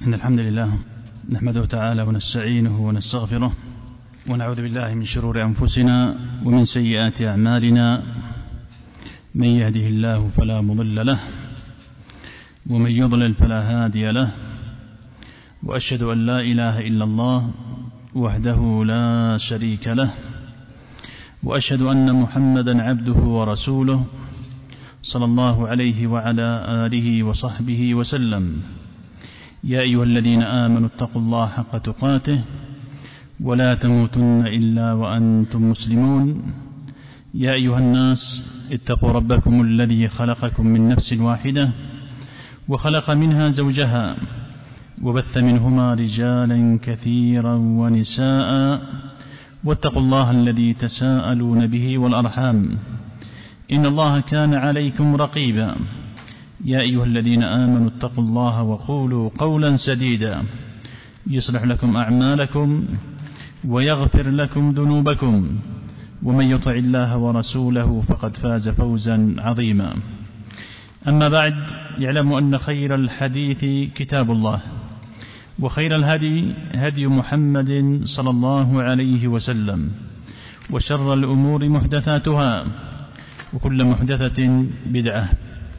إن الحمد لله نحمده تعالى ونستعينه ونستغفره ونعوذ بالله من شرور أنفسنا ومن سيئات أعمالنا. من يهده الله فلا مضل له ومن يضلل فلا هادي له، وأشهد أن لا إله إلا الله وحده لا شريك له، وأشهد أن محمدا عبده ورسوله صلى الله عليه وعلى آله وصحبه وسلم. يا أيها الذين آمنوا اتقوا الله حق تقاته ولا تموتن إلا وأنتم مسلمون. يا أيها الناس اتقوا ربكم الذي خلقكم من نفس واحدة وخلق منها زوجها وبث منهما رجالا كثيرا ونساء، واتقوا الله الذي تساءلون به والأرحام إن الله كان عليكم رقيبا. يا أيها الذين آمنوا اتقوا الله وقولوا قولا سديدا يصلح لكم أعمالكم ويغفر لكم ذنوبكم، ومن يطع الله ورسوله فقد فاز فوزا عظيما. أما بعد، يعلم أن خير الحديث كتاب الله، وخير الهدي هدي محمد صلى الله عليه وسلم، وشر الأمور محدثاتها، وكل محدثة بدعة.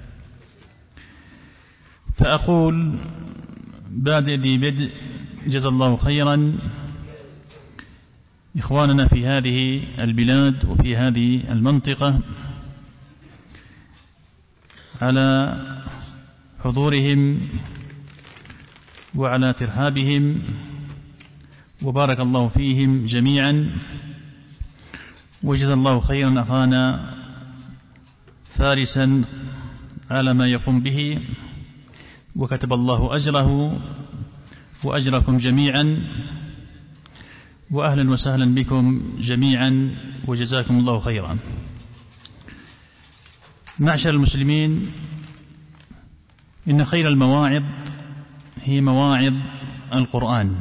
فأقول بعد ذي بدء: جزا الله خيرا إخواننا في هذه البلاد وفي هذه المنطقة على حضورهم وعلى ترحابهم، وبارك الله فيهم جميعا. وجزا الله خيرا أخانا فارسا على ما يقوم به، وكتب الله أجره وأجركم جميعا، وأهلا وسهلا بكم جميعا، وجزاكم الله خيرا. معشر المسلمين، إن خير المواعظ هي مواعظ القرآن،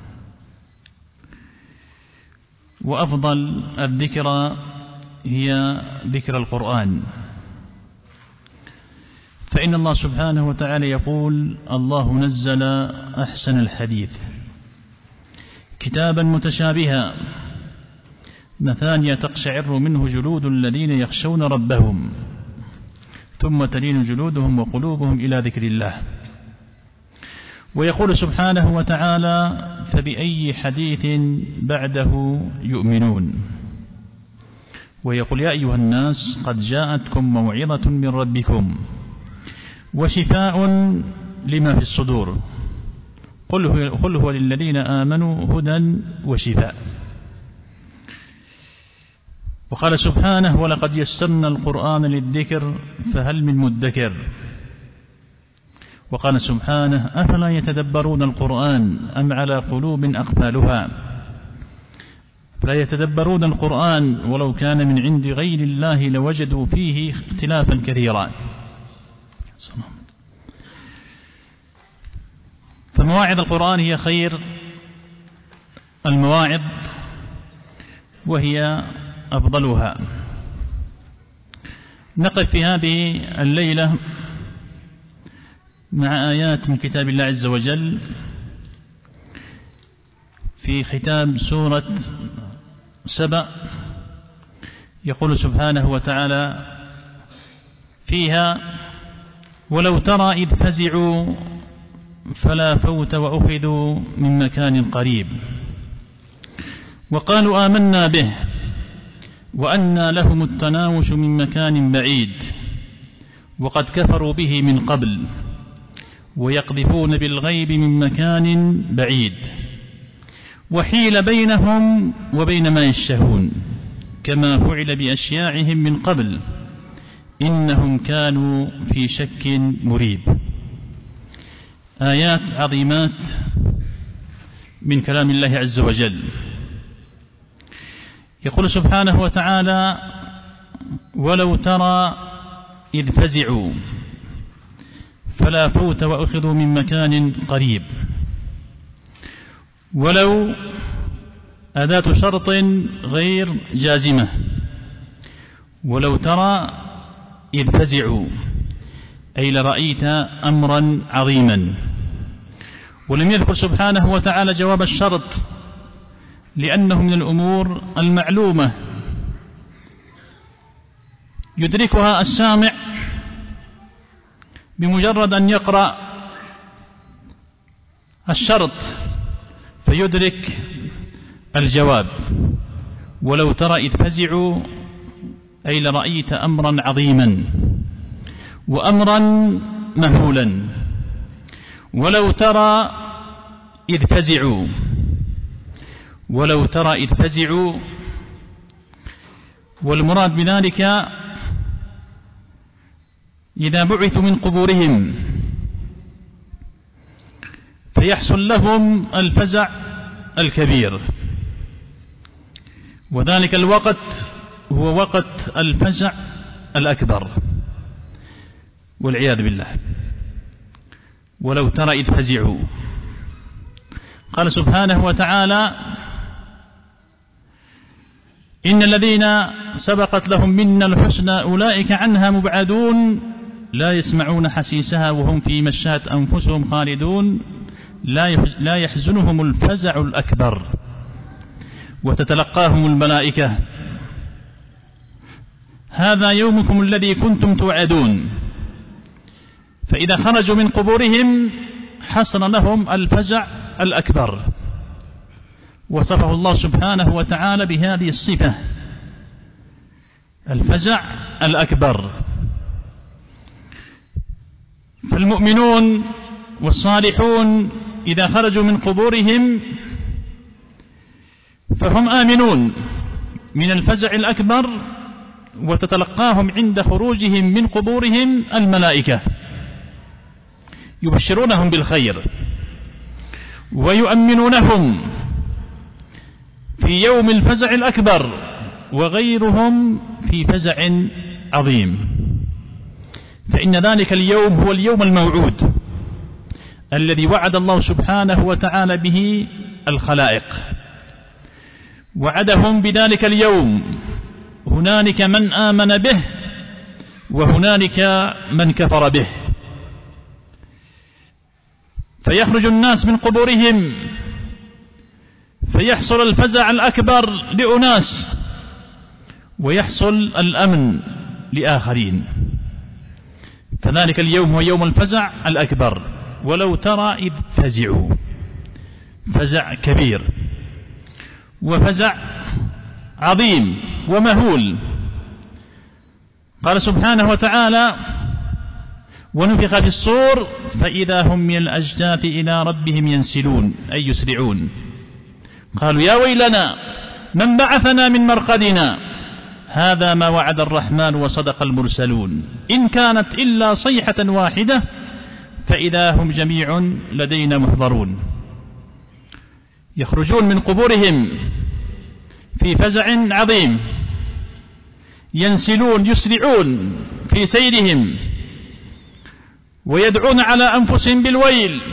وأفضل الذكرى هي ذكر القرآن، فإن الله سبحانه وتعالى يقول: الله نزل أحسن الحديث كتابا متشابها مثانية تقشعر منه جلود الذين يخشون ربهم ثم تلين جلودهم وقلوبهم إلى ذكر الله. ويقول سبحانه وتعالى: فبأي حديث بعده يؤمنون. ويقول: يا أيها الناس قد جاءتكم موعظة من ربكم وشفاء لما في الصدور قل هو للذين آمنوا هدى وشفاء. وقال سبحانه: ولقد يسرنا القرآن للذكر فهل من مدكر. وقال سبحانه: أفلا يتدبرون القرآن أم على قلوب أقفالها. فلا يتدبرون القرآن ولو كان من عند غير الله لوجدوا فيه اختلافا كثيرا. فمواعظ القرآن هي خير المواعظ وهي أفضلها. نقف في هذه الليلة مع آيات من كتاب الله عز وجل في ختام سورة سبأ. يقول سبحانه وتعالى فيها: ولو ترى إذ فزعوا فلا فوت وأخذوا من مكان قريب وقالوا آمنا به وأنى لهم التناوش من مكان بعيد وقد كفروا به من قبل ويقذفون بالغيب من مكان بعيد وحيل بينهم وبين ما يشتهون كما فعل بأشياعهم من قبل إنهم كانوا في شك مريب. آيات عظيمات من كلام الله عز وجل. يقول سبحانه وتعالى: ولو ترى إذ فزعوا فلا فوت وأخذوا من مكان قريب. ولو أداة شرط غير جازمة. ولو ترى إذ فزعوا أي لرأيت أمرا عظيما. ولم يذكر سبحانه وتعالى جواب الشرط لأنه من الأمور المعلومة يدركها السامع بمجرد أن يقرأ الشرط فيدرك الجواب. ولو ترى إذ فزعوا أي لرأيت أمرا عظيما وأمرا مهولا. ولو ترى إذ فزعوا، ولو ترى إذ فزعوا، والمراد بذلك إذا بعثوا من قبورهم فيحصل لهم الفزع الكبير، وذلك الوقت هو وقت الفزع الأكبر والعياذ بالله. ولو ترى إذ فزعوا. قال سبحانه وتعالى: إن الذين سبقت لهم منا الحسنى أولئك عنها مبعدون لا يسمعون حسيسها وهم في مشات أنفسهم خالدون لا يحزنهم الفزع الأكبر وتتلقاهم الملائكة هذا يومكم الذي كنتم توعدون. فإذا خرجوا من قبورهم حصل لهم الفزع الأكبر، وصفه الله سبحانه وتعالى بهذه الصفة الفزع الأكبر. فالمؤمنون والصالحون إذا خرجوا من قبورهم فهم آمنون من الفزع الأكبر، وتتلقاهم عند خروجهم من قبورهم الملائكة يبشرونهم بالخير ويؤمنونهم في يوم الفزع الأكبر، وغيرهم في فزع عظيم. فإن ذلك اليوم هو اليوم الموعود الذي وعد الله سبحانه وتعالى به الخلائق، وعدهم بذلك اليوم. هنالك من آمن به وهنالك من كفر به، فيخرج الناس من قبورهم فيحصل الفزع الأكبر لأناس ويحصل الأمن لآخرين. فذلك اليوم هو يوم الفزع الأكبر. ولو ترى إذ فزعوا، فزع كبير وفزع عظيم ومهول. قال سبحانه وتعالى: ونفخ في الصور فإذا هم من الأجداث إلى ربهم ينسلون أي يسرعون. قالوا: يا ويلنا من بعثنا من مرقدنا هذا ما وعد الرحمن وصدق المرسلون إن كانت إلا صيحة واحدة فإذا هم جميع لدينا محضرون. يخرجون من قبورهم في فزع عظيم، ينسلون يسرعون في سيرهم، ويدعون على أنفسهم بالويل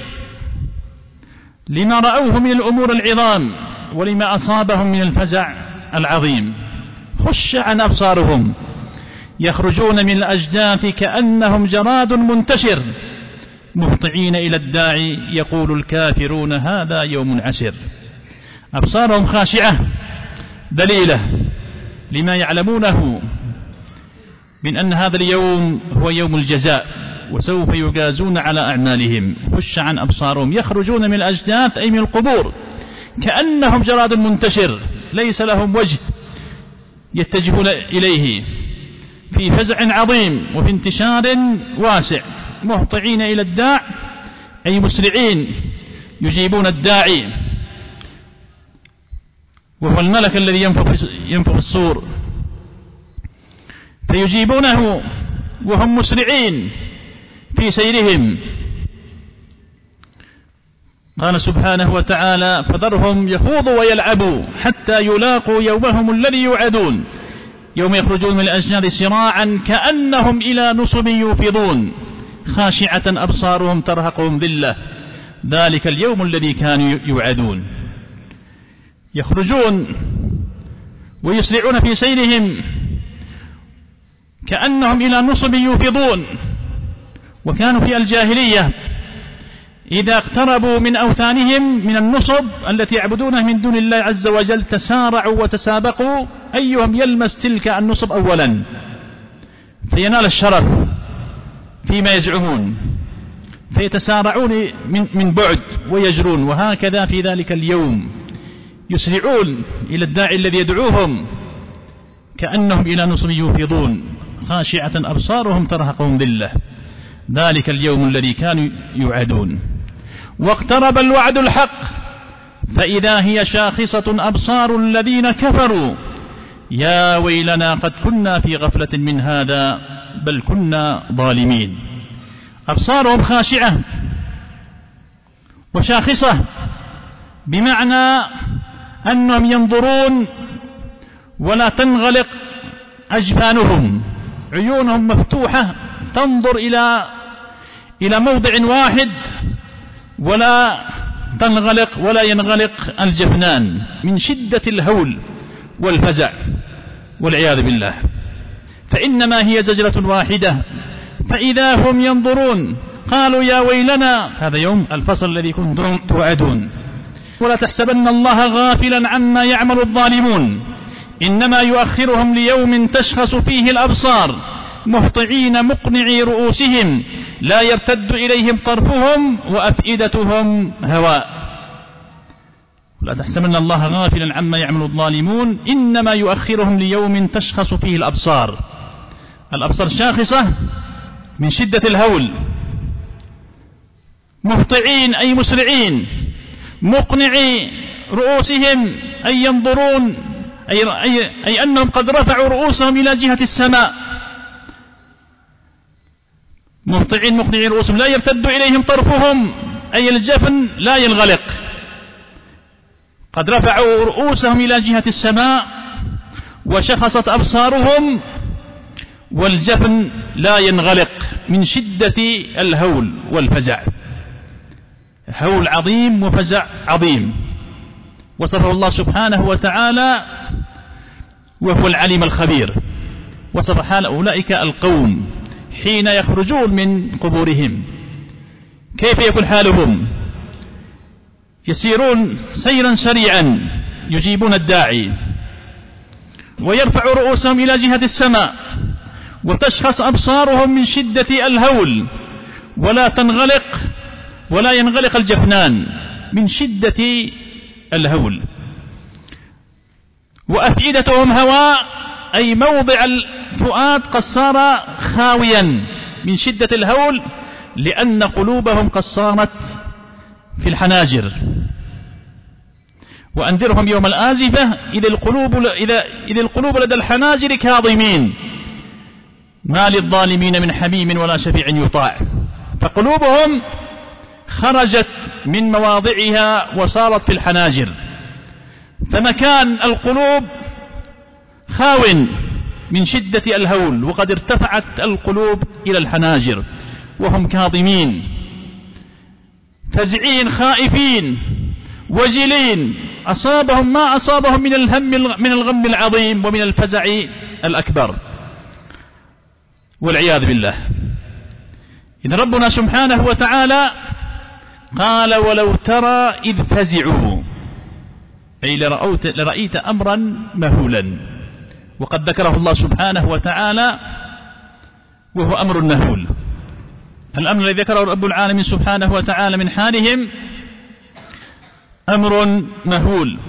لما رأوه من الأمور العظام ولما أصابهم من الفزع العظيم. خش عن أبصارهم يخرجون من الأجداث كأنهم جراد منتشر مهطعين إلى الداعي يقول الكافرون هذا يوم عسر. أبصارهم خاشعة دليلة لما يعلمونه من أن هذا اليوم هو يوم الجزاء وسوف يجازون على أعمالهم. خش عن أبصارهم يخرجون من الأجداث أي من القبور كأنهم جراد منتشر ليس لهم وجه يتجهون إليه، في فزع عظيم وفي انتشار واسع، مهطعين إلى الداع أي مسرعين يجيبون الداعي وهو الملك الذي ينفخ الصور، فيجيبونه وهم مسرعين في سيرهم. قال سبحانه وتعالى: فذرهم يخوضوا ويلعبوا حتى يلاقوا يومهم الذي يوعدون يوم يخرجون من الأجداث سراعا كأنهم إلى نصب يوفضون خاشعة أبصارهم ترهقهم ذلة ذلك اليوم الذي كانوا يوعدون. يخرجون ويسرعون في سيرهم كأنهم إلى نصب يوفضون. وكانوا في الجاهلية إذا اقتربوا من أوثانهم من النصب التي يعبدونها من دون الله عز وجل تسارعوا وتسابقوا أيهم يلمس تلك النصب أولا فينال الشرف فيما يزعمون، فيتسارعون من بعد ويجرون. وهكذا في ذلك اليوم يسرعون إلى الداعي الذي يدعوهم كأنهم إلى نصب يوفضون، خاشعة أبصارهم ترهقهم ذلة، ذلك اليوم الذي كانوا يوعدون. واقترب الوعد الحق فإذا هي شاخصة أبصار الذين كفروا يا ويلنا قد كنا في غفلة من هذا بل كنا ظالمين. أبصارهم خاشعة وشاخصة بمعنى أنهم ينظرون ولا تنغلق أجفانهم، عيونهم مفتوحة تنظر إلى موضع واحد ولا تنغلق ولا ينغلق الجفنان من شدة الهول والفزع والعياذ بالله. فإنما هي زجرة واحدة فإذا هم ينظرون قالوا يا ويلنا، هذا يوم الفصل الذي كنتم توعدون. ولا تحسبن الله غافلا عما يعمل الظالمون إنما يؤخرهم ليوم تشخص فيه الأبصار مهطعين مقنعي رؤوسهم لا يرتد إليهم طرفهم وأفئدتهم هواء. لا تحسبن الله غافلا عما يعمل الظالمون إنما يؤخرهم ليوم تشخص فيه الأبصار. الأبصار شاخصة من شدة الهول، مهطعين أي مسرعين، مقنعي رؤوسهم أي ينظرون أي أنهم قد رفعوا رؤوسهم إلى جهة السماء، مهطعين مقنعي رؤوسهم لا يرتد إليهم طرفهم أي الجفن لا ينغلق، قد رفعوا رؤوسهم إلى جهة السماء وشخصت أبصارهم والجفن لا ينغلق من شدة الهول والفزع. هول عظيم وفزع عظيم وصفه الله سبحانه وتعالى وهو العليم الخبير. وصف حال أولئك القوم حين يخرجون من قبورهم كيف يكون حالهم؟ يسيرون سيرا سريعا يجيبون الداعي ويرفع رؤوسهم إلى جهة السماء وتشخص أبصارهم من شدة الهول ولا تنغلق ولا ينغلق الجفنان من شدة الهول. وأفئدتهم هواء أي موضع الفؤاد قد صار خاويا من شدة الهول لأن قلوبهم قد صارت في الحناجر. وأنذرهم يوم الآزفة إذ القلوب لدى الحناجر كاظمين ما للظالمين من حميم ولا شفيع يطاع. فقلوبهم خرجت من مواضعها وصارت في الحناجر، فمكان القلوب خاو من شدة الهول وقد ارتفعت القلوب إلى الحناجر وهم كاظمين فزعين خائفين وجلين أصابهم ما أصابهم من الغم العظيم ومن الفزع الأكبر والعياذ بالله. إذ ربنا سبحانه وتعالى قال ولو ترى إذ فزعوا أي لرأيت أمرا مهولا، وقد ذكره الله سبحانه وتعالى وهو أمر مهول. الأمر الذي ذكره رب العالمين سبحانه وتعالى من حالهم أمر مهول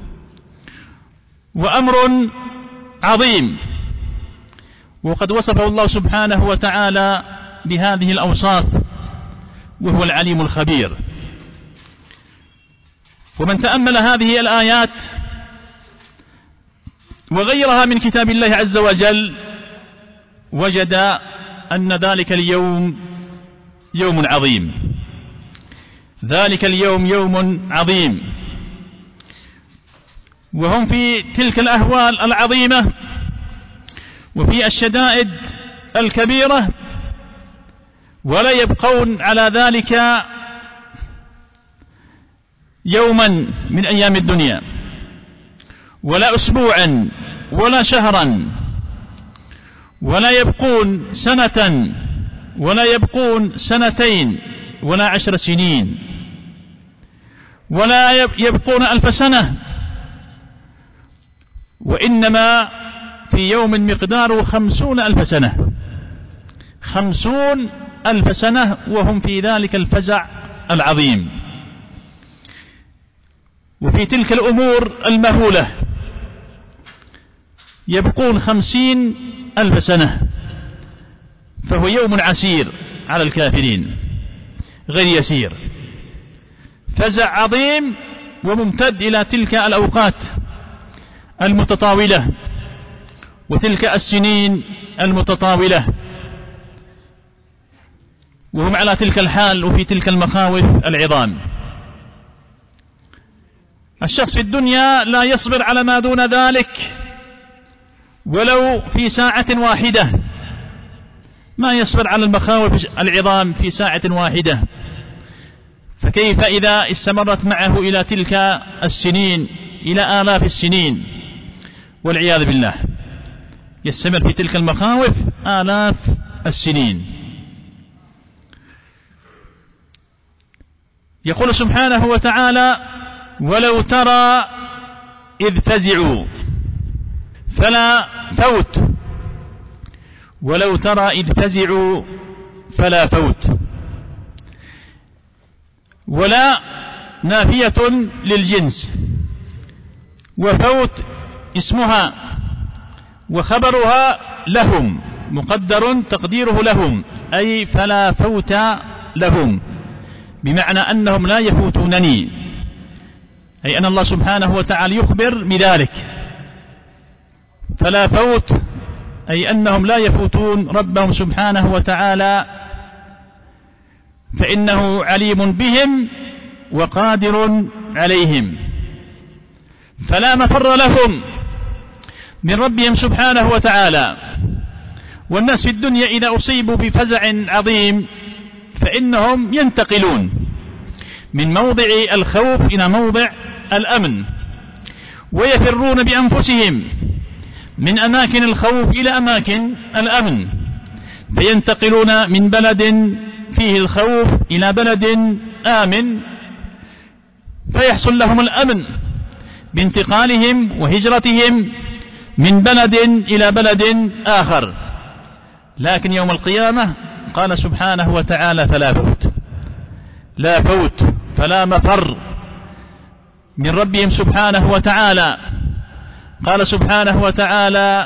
وأمر عظيم، وقد وصفه الله سبحانه وتعالى بهذه الأوصاف وهو العليم الخبير. ومن تأمل هذه الآيات وغيرها من كتاب الله عز وجل وجد أن ذلك اليوم يوم عظيم، ذلك اليوم يوم عظيم، وهم في تلك الأهوال العظيمة وفي الشدائد الكبيرة ولا يبقون على ذلك يوما من أيام الدنيا ولا أسبوعا ولا شهرا ولا يبقون سنة ولا يبقون سنتين ولا 10 سنين ولا يبقون 1000 سنة، وإنما في يوم مقداره 50,000 سنة، 50,000 سنة وهم في ذلك الفزع العظيم. وفي تلك الأمور المهولة يبقون 50,000 سنة، فهو يوم عسير على الكافرين غير يسير، فزع عظيم وممتد إلى تلك الأوقات المتطاولة وتلك السنين المتطاولة، وهم على تلك الحال وفي تلك المخاوف العظام. الشخص في الدنيا لا يصبر على ما دون ذلك ولو في ساعة واحدة، ما يصبر على المخاوف العظام في ساعة واحدة، فكيف إذا استمرت معه إلى تلك السنين، إلى آلاف السنين والعياذ بالله، يستمر في تلك المخاوف آلاف السنين. يقول سبحانه وتعالى: ولو ترى إذ فزعوا فلا فوت، ولو ترى إذ فزعوا فلا فوت. ولا نافية للجنس، وفوت اسمها وخبرها لهم مقدر تقديره لهم، أي فلا فوت لهم، بمعنى أنهم لا يفوتونني، أي أن الله سبحانه وتعالى يخبر بذلك، فلا فوت أي أنهم لا يفوتون ربهم سبحانه وتعالى، فإنه عليم بهم وقادر عليهم، فلا مفر لهم من ربهم سبحانه وتعالى. والناس في الدنيا إذا أصيبوا بفزع عظيم فإنهم ينتقلون من موضع الخوف إلى موضع الأمن، ويفرون بأنفسهم من أماكن الخوف إلى أماكن الأمن، فينتقلون من بلد فيه الخوف إلى بلد آمن، فيحصل لهم الأمن بانتقالهم وهجرتهم من بلد إلى بلد آخر. لكن يوم القيامة قال سبحانه وتعالى: فلا فوت، لا فوت، فلا مفر من ربهم سبحانه وتعالى. قال سبحانه وتعالى: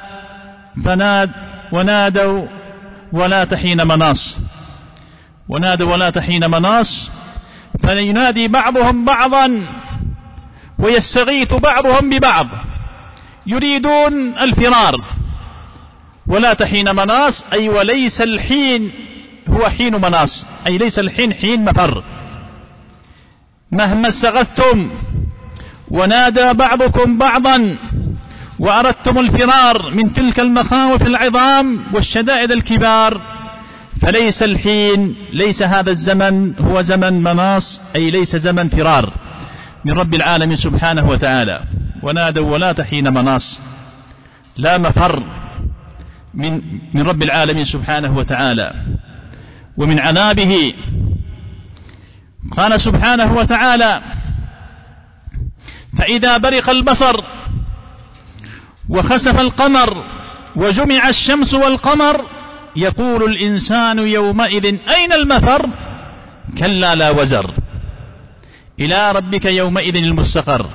ونادوا ولا تحين مناص، ونادوا ولا تحين مناص، فينادي بعضهم بعضا ويستغيث بعضهم ببعض، يريدون الفرار. ولا تحين مناص أي وليس الحين هو حين مناص، أي ليس الحين حين مفر، مهما استغثتم ونادى بعضكم بعضا وأردتم الفرار من تلك المخاوف العظام والشدائد الكبار، فليس الحين، ليس هذا الزمن هو زمن مناص، أي ليس زمن فرار من رب العالمين سبحانه وتعالى. ونادوا ولا تحين مناص، لا مفر من رب العالمين سبحانه وتعالى ومن عذابه. قال سبحانه وتعالى: فإذا برق البصر وخسف القمر وجمع الشمس والقمر يقول الإنسان يومئذ أين المفر، كلا لا وزر إلى ربك يومئذ المستقر.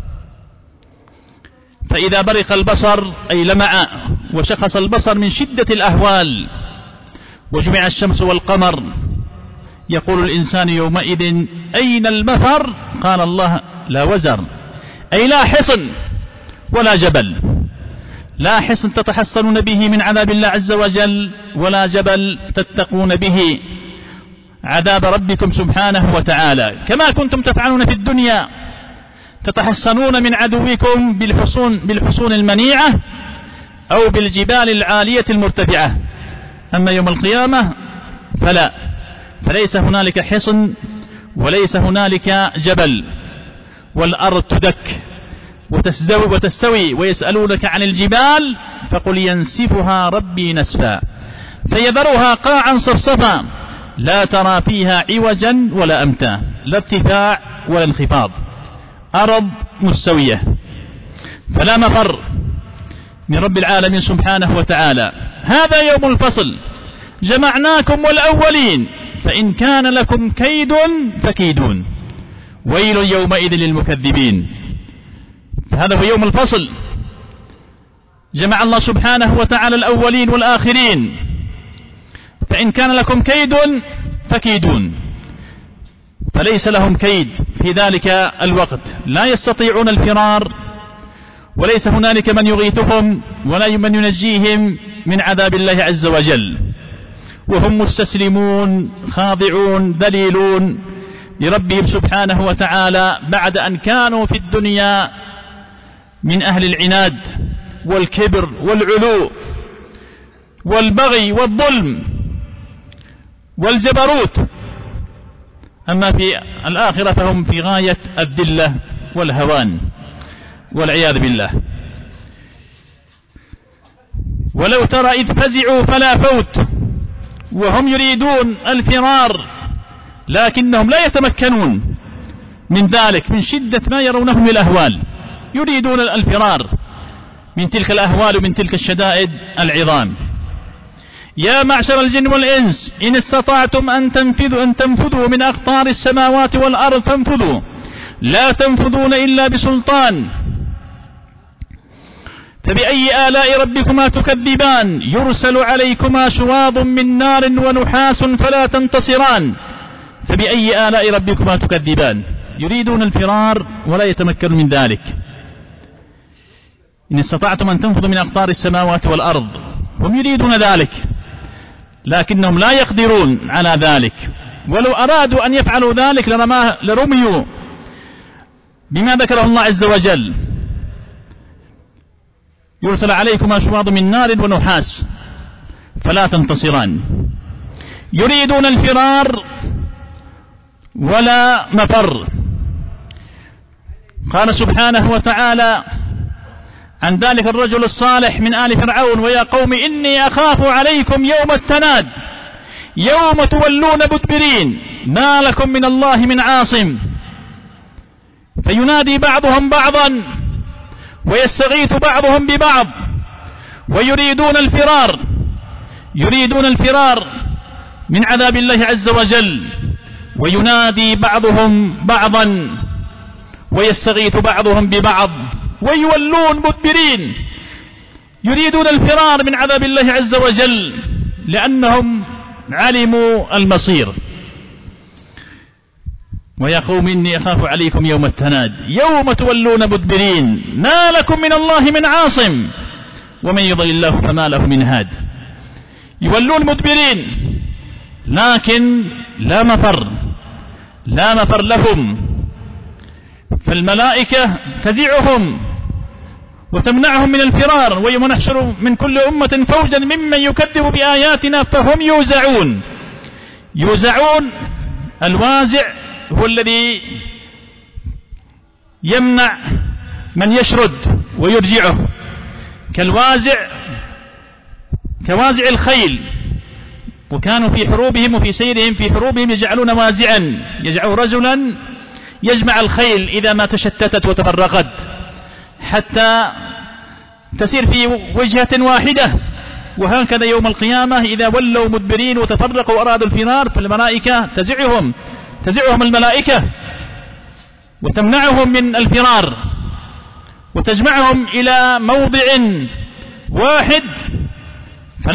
فإذا برق البصر أي لمع وشخص البصر من شدة الأهوال، وجمع الشمس والقمر يقول الإنسان يومئذ أين المفر، قال الله: لا وزر، أي لا حصن ولا جبل، لا حصن تتحصنون به من عذاب الله عز وجل، ولا جبل تتقون به عذاب ربكم سبحانه وتعالى، كما كنتم تفعلون في الدنيا، تتحصنون من عدوكم بالحصون المنيعة أو بالجبال العالية المرتفعة. أما يوم القيامة فلا، فليس هنالك حصن وليس هنالك جبل، والأرض تدك وتستوي. ويسألونك عن الجبال فقل ينسفها ربي نسفا فيذرها قاعا صفصفا لا ترى فيها عوجا ولا أمتا، لا ارتفاع ولا انخفاض، أرض مستوية، فلا مفر من رب العالمين سبحانه وتعالى. هذا يوم الفصل، جمعناكم والأولين، فإن كان لكم كيد فكيدون، ويل يومئذ للمكذبين. فهذا هو يوم الفصل، جمع الله سبحانه وتعالى الأولين والآخرين، فإن كان لكم كيد فكيدون، فليس لهم كيد في ذلك الوقت، لا يستطيعون الفرار، وليس هنالك من يغيثهم ولا من ينجيهم من عذاب الله عز وجل، وهم مستسلمون خاضعون ذليلون لربهم سبحانه وتعالى، بعد أن كانوا في الدنيا من أهل العناد والكبر والعلو والبغي والظلم والجبروت. أما في الآخرة فهم في غاية الذلة والهوان والعياذ بالله. ولو ترى إذ فزعوا فلا فوت، وهم يريدون الفرار لكنهم لا يتمكنون من ذلك من شدة ما يرونه من الأهوال، يريدون الفرار من تلك الأهوال ومن تلك الشدائد العظام. يا معشر الجن والإنس إن استطعتم أن تنفذوا من أقطار السماوات والأرض فانفذوا، لا تنفذون إلا بسلطان. فبأي آلاء ربكما تكذبان، يرسل عليكما شواظ من نار ونحاس فلا تنتصران. فبأي آلاء ربكما تكذبان، يريدون الفرار ولا يتمكنون من ذلك. إن استطعتم أن تنفذوا من أقطار السماوات والأرض، هم يريدون ذلك لكنهم لا يقدرون على ذلك، ولو أرادوا أن يفعلوا ذلك لرميوا بما ذكره الله عز وجل، يرسل عليكما شواظ من نار ونحاس فلا تنتصران. يريدون الفرار ولا مفر. قال سبحانه وتعالى عن ذلك الرجل الصالح من آل فرعون: ويا قوم إني أخاف عليكم يوم التناد يوم تولون مدبرين ما لكم من الله من عاصم. فينادي بعضهم بعضا ويستغيث بعضهم ببعض ويريدون الفرار من عذاب الله عز وجل، وينادي بعضهم بعضا ويستغيث بعضهم ببعض ويولون مدبرين، يريدون الفرار من عذاب الله عز وجل لأنهم علموا المصير. ويا قوم إني أخاف عليكم يوم التناد يوم تولون مدبرين ما لكم من الله من عاصم ومن يضلل الله فما له من هاد. يولون مدبرين لكن لا مفر لهم، فالملائكة تزعهم وتمنعهم من الفرار. ويوم نحشر من كل أمة فوجا ممن يكذب بآياتنا فهم يوزعون. الوازع هو الذي يمنع من يشرد ويرجعه، كوازع الخيل. وكانوا في حروبهم وفي سيرهم في حروبهم يجعلون وازعا، يجعل رجلا يجمع الخيل إذا ما تشتتت وتفرقت حتى تسير في وجهة واحدة. وهكذا يوم القيامة إذا ولوا مدبرين وتفرقوا وأرادوا الفرار فالملائكة تزعهم الملائكة وتمنعهم من الفرار وتجمعهم إلى موضع واحد فلا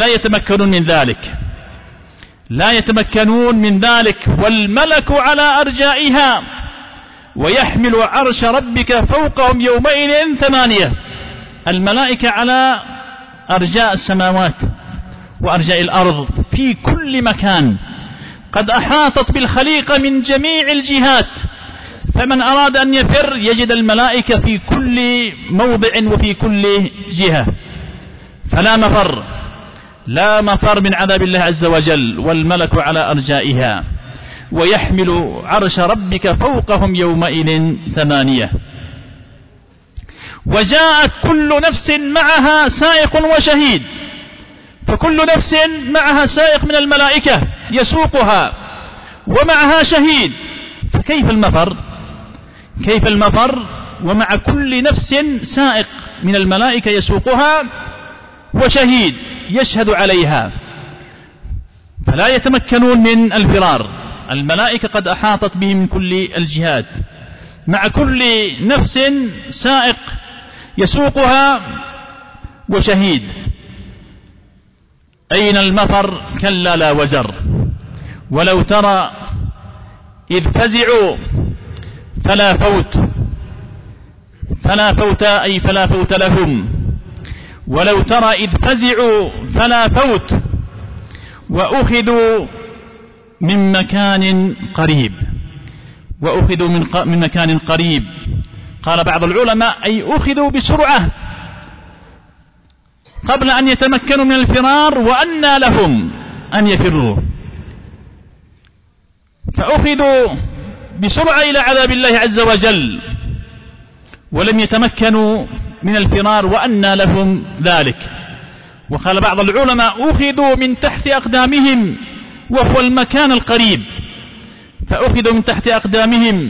يتمكنون من ذلك. والملك على أرجائها ويحمل عرش ربك فوقهم يومئذ 8. الملائكة على أرجاء السماوات وأرجاء الأرض في كل مكان، قد أحاطت بالخليقة من جميع الجهات، فمن أراد أن يفر يجد الملائكة في كل موضع وفي كل جهة. فلا مفر من عذاب الله عز وجل. والملك على أرجائها ويحمل عرش ربك فوقهم يومئذ 8. وجاءت كل نفس معها سائق وشهيد، فكل نفس معها سائق من الملائكة يسوقها ومعها شهيد، فكيف المفر؟ كيف المفر ومع كل نفس سائق من الملائكة يسوقها وشهيد يشهد عليها؟ فلا يتمكنون من الفرار، الملائكة قد أحاطت بهم من كل الجهات، مع كل نفس سائق يسوقها وشهيد. أين المفر؟ كلا لا وزر. ولو ترى إذ فزعوا فلا فوت أي فلا فوت لهم. ولو ترى إذ فزعوا فلا فوت وأخذوا من مكان قريب. وأخذوا من مكان قريب، قال بعض العلماء أي أخذوا بسرعة قبل أن يتمكنوا من الفرار، وأنى لهم أن يفروا، فأخذوا بسرعة إلى عذاب الله عز وجل ولم يتمكنوا من الفرار، وأنى لهم ذلك. وقال بعض العلماء أخذوا من تحت أقدامهم، وهو المكان القريب، فأخذوا من تحت أقدامهم،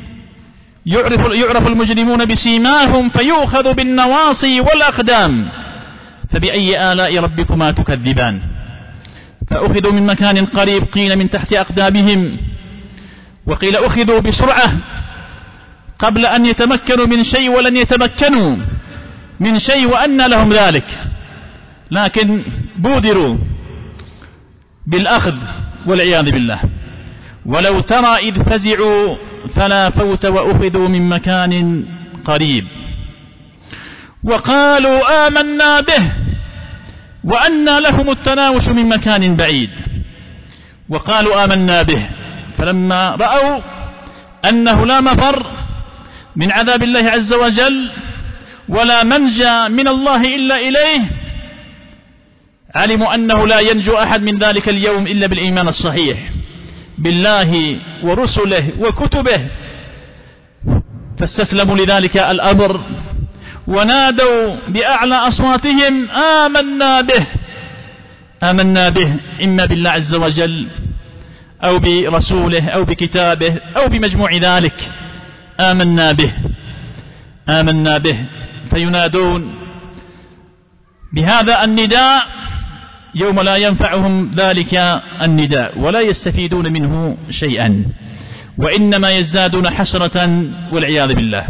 يعرف المجرمون بسيماهم فيؤخذ بالنواصي والأقدام، فبأي آلاء ربكما تكذبان. فأخذوا من مكان قريب، قيل من تحت أقدامهم، وقيل أخذوا بسرعة قبل أن يتمكنوا من شيء، ولن يتمكنوا من شيء وأن لهم ذلك، لكن بودروا بالأخذ والعياذ بالله. ولو ترى إذ فزعوا فلا فوت وأخذوا من مكان قريب وقالوا آمنا به وأنى لهم التناوش من مكان بعيد. وقالوا آمنا به، فلما رأوا أنه لا مفر من عذاب الله عز وجل ولا منجى من الله إلا إليه، علموا أنه لا ينجو أحد من ذلك اليوم إلا بالإيمان الصحيح بالله ورسله وكتبه، فاستسلموا لذلك الأمر ونادوا بأعلى أصواتهم آمنا به. آمنا به إما بالله عز وجل أو برسوله أو بكتابه أو بمجموع ذلك، آمنا به آمنا به. فينادون بهذا النداء يوم لا ينفعهم ذلك النداء ولا يستفيدون منه شيئا، وإنما يزدادون حسرة والعياذ بالله.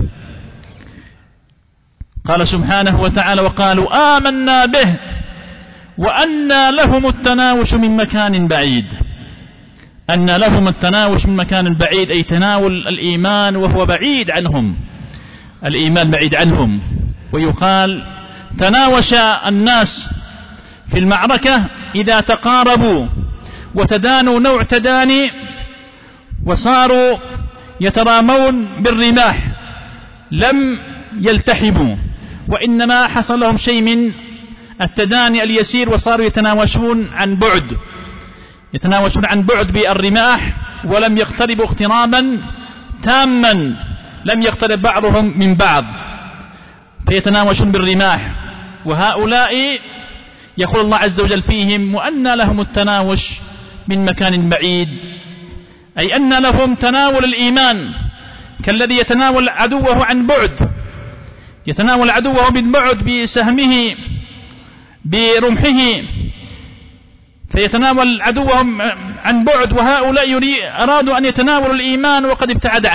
قال سبحانه وتعالى وقالوا آمنا به وأنى لهم التناوش من مكان بعيد. أن لهم التناوش من مكان بعيد أي تناول الإيمان وهو بعيد عنهم، الإيمان بعيد عنهم. ويقال تناوش الناس في المعركة إذا تقاربوا وتدانوا نوع تداني وصاروا يترامون بالرماح لم يلتحموا، وإنما حصل لهم شيء من التداني اليسير وصاروا يتناوشون عن بعد، يتناوشون عن بعد بالرماح ولم يقتربوا اقترابا تاما، لم يقترب بعضهم من بعض فيتناوشون بالرماح. وهؤلاء يقول الله عز وجل فيهم وأنى لهم التناوش من مكان بعيد، أي أن لهم تناول الإيمان كالذي يتناول عدوه عن بعد، يتناول عدوه من بعد بسهمه برمحه فيتناول عدوهم عن بعد. وهؤلاء أرادوا أن يتناولوا الإيمان وقد ابتعد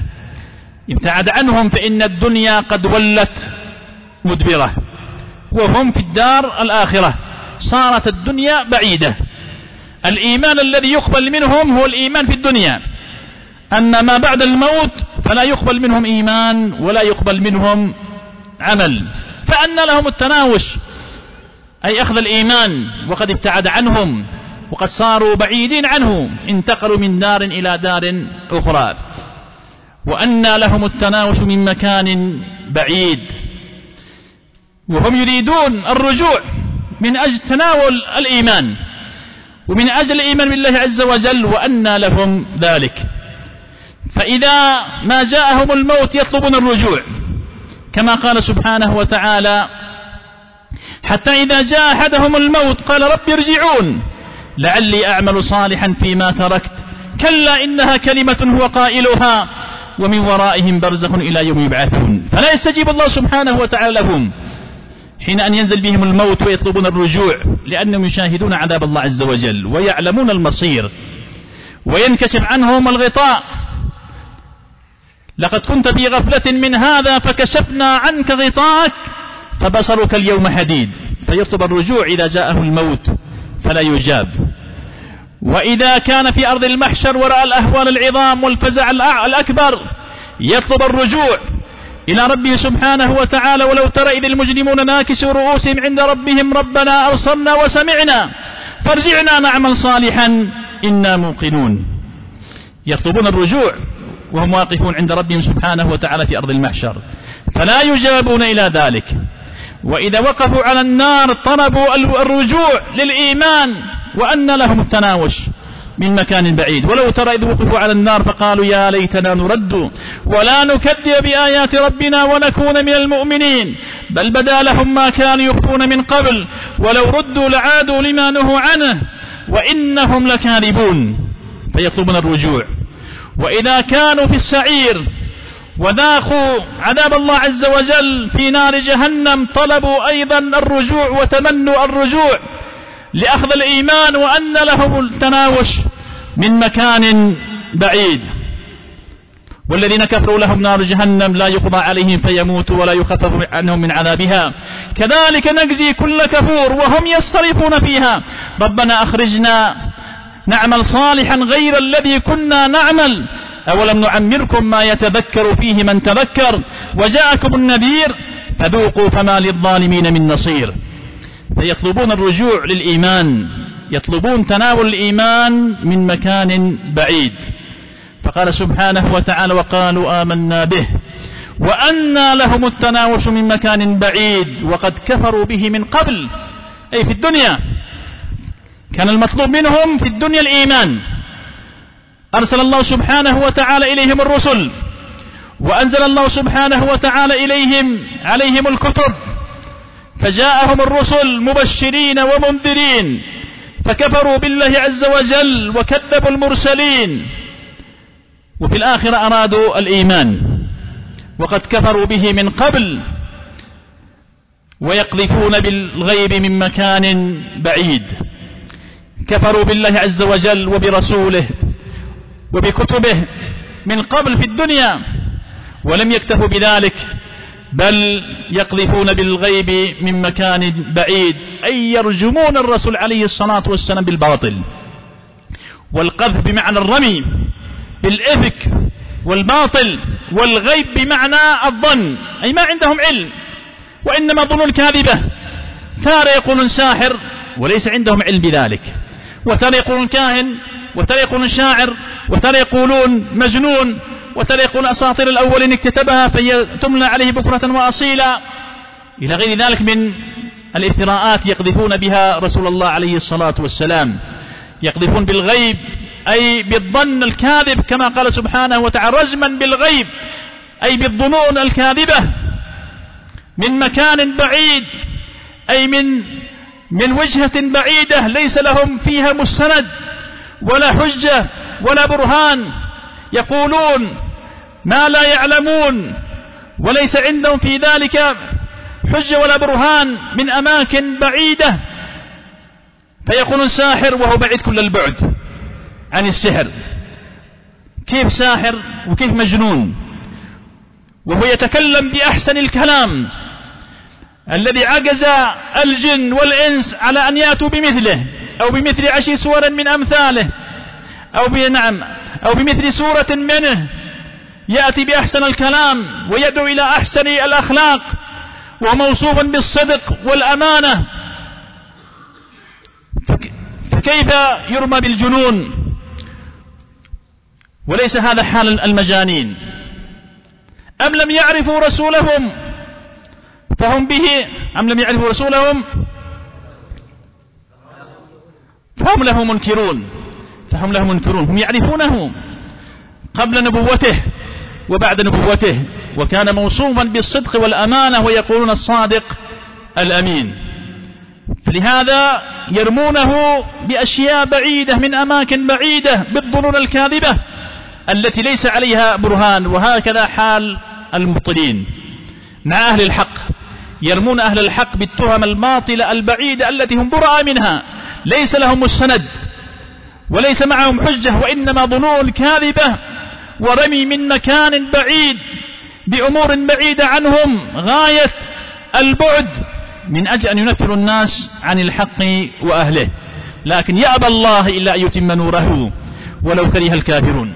عنهم، فإن الدنيا قد ولت مدبرة وهم في الدار الآخرة، صارت الدنيا بعيدة. الإيمان الذي يقبل منهم هو الإيمان في الدنيا، أما ما بعد الموت فلا يقبل منهم إيمان ولا يقبل منهم عمل. فأن لهم التناوش أي أخذ الإيمان وقد ابتعد عنهم وقد صاروا بعيدين عنه، انتقلوا من دار إلى دار أخرى. وأن لهم التناوش من مكان بعيد، وهم يريدون الرجوع من أجل تناول الإيمان ومن أجل الإيمان بالله عز وجل، وأن لهم ذلك. فإذا ما جاءهم الموت يطلبون الرجوع كما قال سبحانه وتعالى حتى إذا جاء أحدهم الموت قال رب ارجعون لعلي أعمل صالحا فيما تركت كلا إنها كلمة هو قائلها ومن ورائهم برزخ إلى يوم يبعثون. فلا يستجيب الله سبحانه وتعالى لهم حين أن ينزل بهم الموت ويطلبون الرجوع، لأنهم يشاهدون عذاب الله عز وجل ويعلمون المصير وينكشف عنهم الغطاء. لقد كنت في غفلة من هذا فكشفنا عنك غطاءك فبصرك اليوم حديد، فيطلب الرجوع إذا جاءه الموت فلا يجاب. وإذا كان في أرض المحشر ورأى الأهوال العظام والفزع الأكبر يطلب الرجوع إلى ربه سبحانه وتعالى. ولو ترى إذ المجرمون ناكسوا رؤوسهم عند ربهم ربنا أبصرنا وسمعنا فارجعنا نعمل صالحا إنا موقنون. يطلبون الرجوع وهم واقفون عند ربهم سبحانه وتعالى في أرض المحشر فلا يجابون إلى ذلك. وإذا وقفوا على النار طلبوا الرجوع للإيمان وأن لهم التناوش من مكان بعيد. ولو ترى إذ وقفوا على النار فقالوا يا ليتنا نرد ولا نكذب بآيات ربنا ونكون من المؤمنين بل بدا لهم ما كانوا يخفون من قبل ولو ردوا لعادوا لما نهوا عنه وإنهم لكاذبون. فيطلبون الرجوع. وإذا كانوا في السعير وذاقوا عذاب الله عز وجل في نار جهنم طلبوا أيضا الرجوع وتمنوا الرجوع لأخذ الإيمان وأن لهم التناوش من مكان بعيد. والذين كفروا لهم نار جهنم لا يقضى عليهم فيموتوا ولا يخفف عنهم من عذابها كذلك نجزي كل كفور وهم يصرفون فيها ربنا أخرجنا نعمل صالحا غير الذي كنا نعمل أولم نعمركم ما يتذكر فيه من تذكر وجاءكم النذير فذوقوا فما للظالمين من نصير. فيطلبون الرجوع للإيمان، يطلبون تناول الإيمان من مكان بعيد. فقال سبحانه وتعالى وقالوا آمنا به وأنى لهم التناوش من مكان بعيد وقد كفروا به من قبل أي في الدنيا. كان المطلوب منهم في الدنيا الإيمان، أرسل الله سبحانه وتعالى إليهم الرسل وأنزل الله سبحانه وتعالى عليهم الكتب فجاءهم الرسل مبشرين ومنذرين فكفروا بالله عز وجل وكذبوا المرسلين وفي الآخرة أرادوا الإيمان وقد كفروا به من قبل ويقذفون بالغيب من مكان بعيد. كفروا بالله عز وجل وبرسوله وبكتبه من قبل في الدنيا ولم يكتفوا بذلك بل يقذفون بالغيب من مكان بعيد أي يرجمون الرسول عليه الصلاة والسلام بالباطل. والقذف بمعنى الرمي بالإفك والباطل، والغيب بمعنى الظن أي ما عندهم علم وإنما ظنون كاذبة. تارى يقولون ساحر وليس عندهم علم بذلك، وتارى يقولون كاهن، وتارى يقولون شاعر، وتارى يقولون مجنون، وتارى يقولون أساطير الأولين اكتتبها فتملى عليه بكرة وأصيلا إلى غير ذلك من الافتراءات يقذفون بها رسول الله عليه الصلاة والسلام. يقذفون بالغيب أي بالظن الكاذب كما قال سبحانه وتعالى رجما بالغيب أي بالظنون الكاذبة من مكان بعيد أي من وجهة بعيدة ليس لهم فيها مستند ولا حجة ولا برهان. يقولون ما لا يعلمون وليس عندهم في ذلك حجة ولا برهان من أماكن بعيدة. فيقولون ساحر وهو بعيد كل البعد عن السحر. كيف ساحر وكيف مجنون وهو يتكلم بأحسن الكلام الذي عجز الجن والإنس على أن يأتوا بمثله أو بمثل 10 سور من أمثاله أو بمثل سورة منه. يأتي بأحسن الكلام ويدعو إلى أحسن الأخلاق وموصوفا بالصدق والأمانة، فكيف يرمى بالجنون؟ وليس هذا حال المجانين. أم لم يعرفوا رسولهم فهم به أم لم يعرفوا رسولهم فهم له منكرون. هم يعرفونه قبل نبوته وبعد نبوته، وكان موصوفا بالصدق والأمانة ويقولون الصادق الأمين. فلهذا يرمونه بأشياء بعيدة من أماكن بعيدة بالظنون الكاذبة التي ليس عليها برهان. وهكذا حال المبطلين مع أهل الحق، يرمون أهل الحق بالتهم الباطلة البعيدة التي هم براء منها، ليس لهم مستند وليس معهم حجة، وإنما ظنون كاذبة ورمي من مكان بعيد بأمور بعيدة عنهم غاية البعد من أجل أن ينفروا الناس عن الحق وأهله. لكن يأبى الله إلا أن يتم نوره ولو كره الكافرون.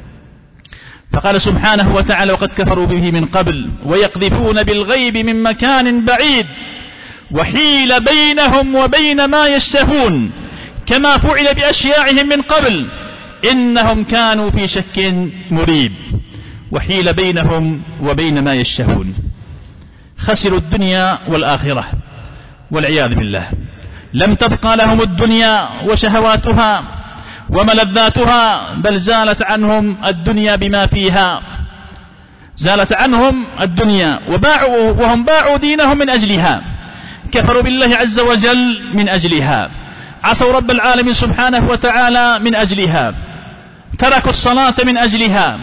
فقال سبحانه وتعالى: وقد كفروا به من قبل ويقذفون بالغيب من مكان بعيد وحيل بينهم وبين ما يشتهون كما فعل بأشياعهم من قبل إنهم كانوا في شك مريب. وحيل بينهم وبين ما يشتهون، خسروا الدنيا والآخرة والعياذ بالله. لم تبقى لهم الدنيا وشهواتها وملذاتها، بل زالت عنهم الدنيا بما فيها، زالت عنهم الدنيا وهم باعوا دينهم من أجلها، كفروا بالله عز وجل من أجلها، عصوا رب العالمين سبحانه وتعالى من أجلها، تركوا الصلاة من أجلها،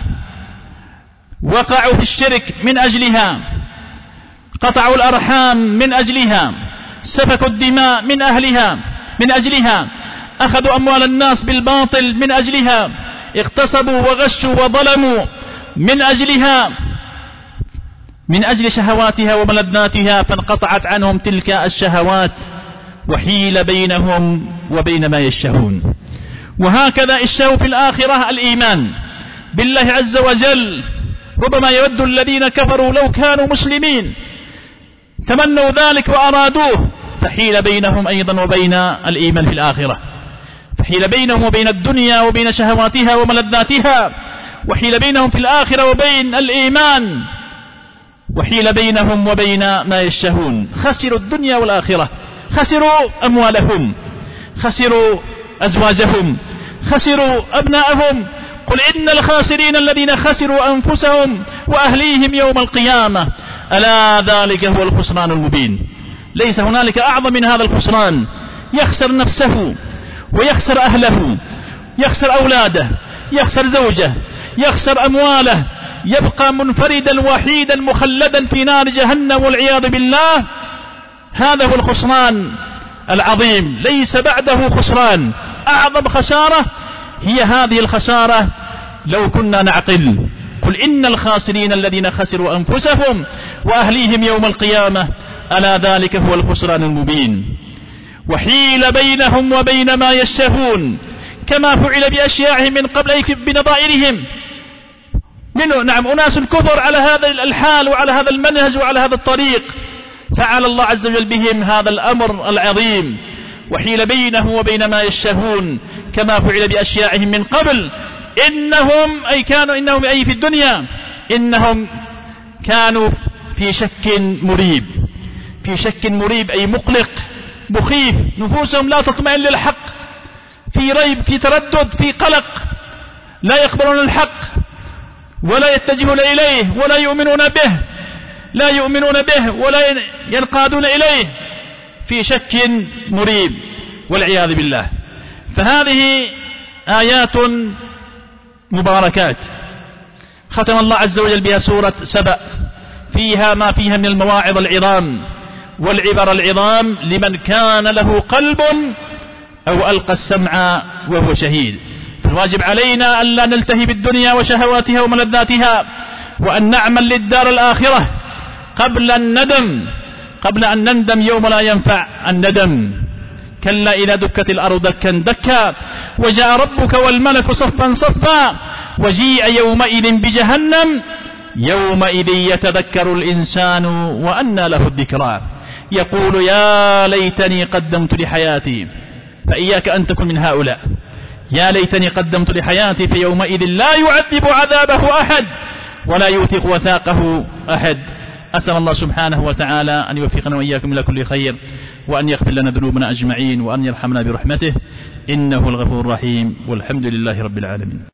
وقعوا في الشرك من أجلها، قطعوا الأرحام من أجلها، سفكوا الدماء من أهلها من أجلها، أخذوا أموال الناس بالباطل من أجلها، اغتصبوا وغشوا وظلموا من أجلها، من أجل شهواتها وملذاتها، فانقطعت عنهم تلك الشهوات وحيل بينهم وبين ما يشتهون. وهكذا اشتهوا في الآخرة الإيمان بالله عز وجل. ربما يود الذين كفروا لو كانوا مسلمين، تمنوا ذلك وأرادوه، فحيل بينهم أيضا وبين الإيمان في الآخرة، فحيل بينهم وبين الدنيا وبين شهواتها وملذاتها، وحيل بينهم في الآخرة وبين الإيمان، وحيل بينهم وبين ما يشتهون. خسروا الدنيا والآخرة، خسروا أموالهم، خسروا أزواجهم، خسروا أبناءهم. قل إن الخاسرين الذين خسروا أنفسهم وأهليهم يوم القيامة ألا ذلك هو الخسران المبين. ليس هنالك أعظم من هذا الخسران، يخسر نفسه ويخسر أهله، يخسر أولاده، يخسر زوجه، يخسر أمواله، يبقى منفردا وحيدا مخلدا في نار جهنم والعياذ بالله. هذا هو الخسران العظيم، ليس بعده خسران. أعظم خسارة هي هذه الخسارة لو كنا نعقل. قل إن الخاسرين الذين خسروا أنفسهم وأهليهم يوم القيامة ألا ذلك هو الخسران المبين. وحيل بينهم وبين ما يشتهون كما فعل بأشياعهم من قبل، أي بنظائرهم منه. نعم، أناس كفر على هذا الحال وعلى هذا المنهج وعلى هذا الطريق، فعل الله عز وجل بهم هذا الأمر العظيم. وحيل بينهم وبين ما يشتهون كما فعل بأشياعهم من قبل إنهم أي في الدنيا إنهم كانوا في شك مريب. في شك مريب أي مقلق مخيف، نفوسهم لا تطمئن للحق، في ريب، في تردد، في قلق، لا يقبلون الحق ولا يتجهون إليه ولا يؤمنون به، لا يؤمنون به ولا ينقادون إليه، في شك مريب والعياذ بالله. فهذه آيات مباركات ختم الله عز وجل بها سورة سبأ، فيها ما فيها من المواعظ العظام والعبر العظام لمن كان له قلب أو ألقى السمع وهو شهيد. فالواجب علينا ألا نلتهي بالدنيا وشهواتها وملذاتها، وأن نعمل للدار الآخرة قبل الندم، قبل أن نندم يوم لا ينفع الندم. كلا إذا دكت الأرض دكا دكا وجاء ربك والملك صفا صفا وجيء يومئذ بجهنم يومئذ يتذكر الإنسان وأنى له الذكرى يقول يا ليتني قدمت لحياتي. فإياك أن تكن من هؤلاء، يا ليتني قدمت لحياتي، فيومئذ لا يعذب عذابه أحد ولا يوثق وثاقه أحد. أسأل الله سبحانه وتعالى أن يوفقنا وإياكم إلى كل خير، وأن يغفر لنا ذنوبنا أجمعين، وأن يرحمنا برحمته إنه الغفور الرحيم، والحمد لله رب العالمين.